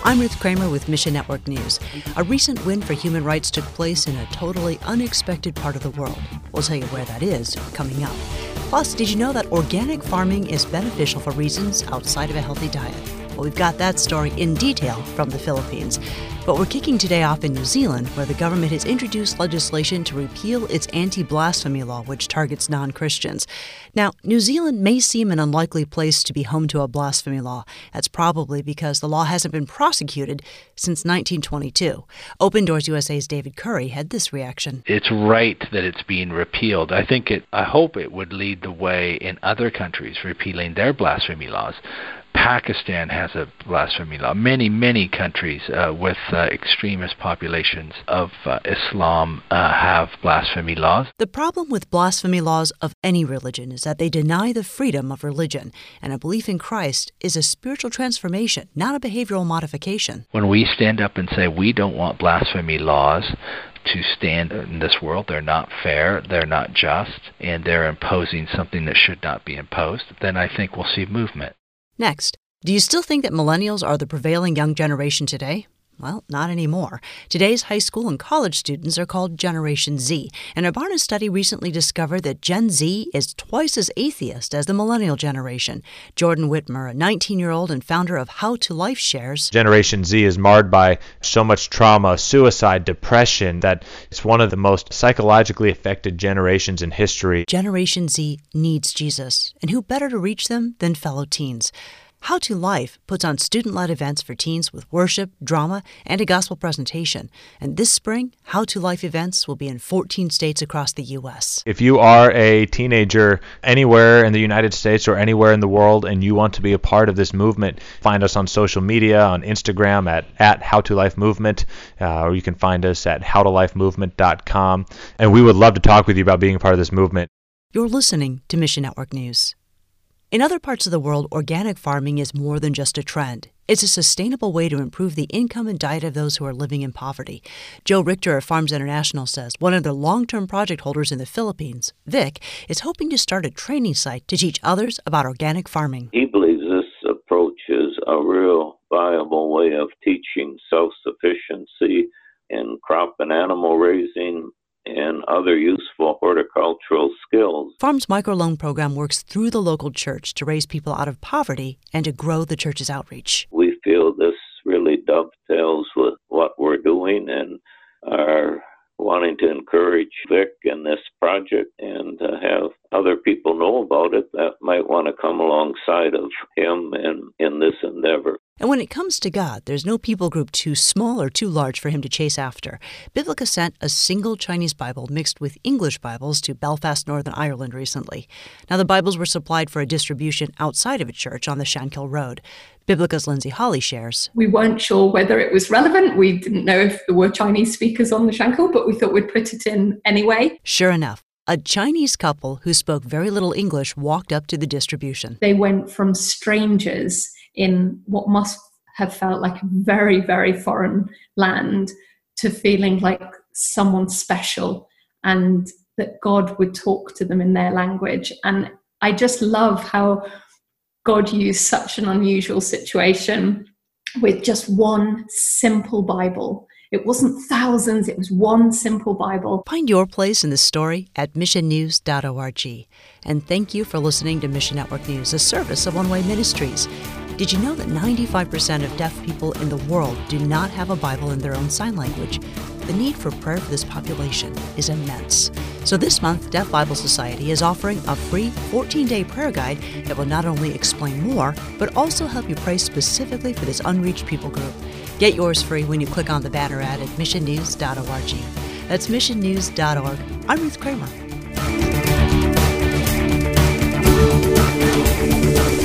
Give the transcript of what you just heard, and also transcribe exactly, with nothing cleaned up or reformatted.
I'm Ruth Kramer with Mission Network News. A recent win for human rights took place in a totally unexpected part of the world. We'll tell you where that is coming up. Plus, did you know that organic farming is beneficial for reasons outside of a healthy diet? Well, we've got that story in detail from the Philippines. But we're kicking today off in New Zealand, where the government has introduced legislation to repeal its anti-blasphemy law, which targets non-Christians. Now, New Zealand may seem an unlikely place to be home to a blasphemy law. That's probably because the law hasn't been prosecuted since nineteen twenty-two. Open Doors U S A's David Curry had this reaction. It's right that it's being repealed. I think it, I hope it would lead the way in other countries repealing their blasphemy laws. Pakistan has a blasphemy law. Many, many countries uh, with uh, extremist populations of uh, Islam uh, have blasphemy laws. The problem with blasphemy laws of any religion is that they deny the freedom of religion, and a belief in Christ is a spiritual transformation, not a behavioral modification. When we stand up and say we don't want blasphemy laws to stand in this world, they're not fair, they're not just, and they're imposing something that should not be imposed, then I think we'll see movement. Next, do you still think that millennials are the prevailing young generation today? Well, not anymore. Today's high school and college students are called Generation Z, and a Barna study recently discovered that Gen Z is twice as atheist as the millennial generation. Jordan Whitmer, a nineteen-year-old and founder of How to Life, shares, Generation Z is marred by so much trauma, suicide, depression, that it's one of the most psychologically affected generations in history. Generation Z needs Jesus, and who better to reach them than fellow teens? How to Life puts on student-led events for teens with worship, drama, and a gospel presentation. And this spring, How to Life events will be in fourteen states across the U S. If you are a teenager anywhere in the United States or anywhere in the world and you want to be a part of this movement, find us on social media, on Instagram at, at How to Life Movement, uh, or you can find us at how to life movement dot com. And we would love to talk with you about being a part of this movement. You're listening to Mission Network News. In other parts of the world, organic farming is more than just a trend. It's a sustainable way to improve the income and diet of those who are living in poverty. Joe Richter of Farms International says one of their long-term project holders in the Philippines, Vic, is hoping to start a training site to teach others about organic farming. He believes this approach is a real viable way of teaching self-sufficiency in crop and animal raising and other useful horticultural skills. Farm's microloan program works through the local church to raise people out of poverty and to grow the church's outreach. We feel this really dovetails with what we're doing and are wanting to encourage Vic in this project and to have other people know about it that might want to come alongside of him in, in this endeavor. And when it comes to God, there's no people group too small or too large for him to chase after. Biblica sent a single Chinese Bible mixed with English Bibles to Belfast, Northern Ireland recently. Now, the Bibles were supplied for a distribution outside of a church on the Shankill Road. Biblica's Lindsay Holly shares, we weren't sure whether it was relevant. We didn't know if there were Chinese speakers on the Shankill, but we thought we'd put it in anyway. Sure enough, a Chinese couple who spoke very little English walked up to the distribution. They went from strangers in what must have felt like a very, very foreign land to feeling like someone special and that God would talk to them in their language. And I just love how God used such an unusual situation with just one simple Bible. It wasn't thousands, it was one simple Bible. Find your place in the story at mission news dot org. And thank you for listening to Mission Network News, a service of One Way Ministries. Did you know that ninety-five percent of deaf people in the world do not have a Bible in their own sign language? The need for prayer for this population is immense. So this month, Deaf Bible Society is offering a free fourteen-day prayer guide that will not only explain more, but also help you pray specifically for this unreached people group. Get yours free when you click on the banner ad at mission news dot org. That's mission news dot org. I'm Ruth Kramer.